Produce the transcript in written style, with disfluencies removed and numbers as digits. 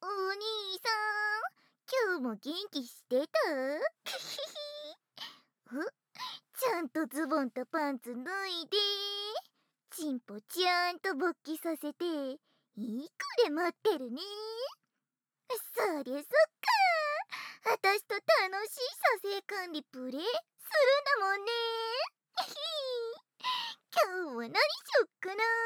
お兄さん、今日も元気してた？ちゃんとズボンとパンツ脱いで、チンポちゃんと勃起させて、いい子で待ってるね。そりゃそっか。私と楽しい射精管理プレイするんだもんね。今日は何しよっかな。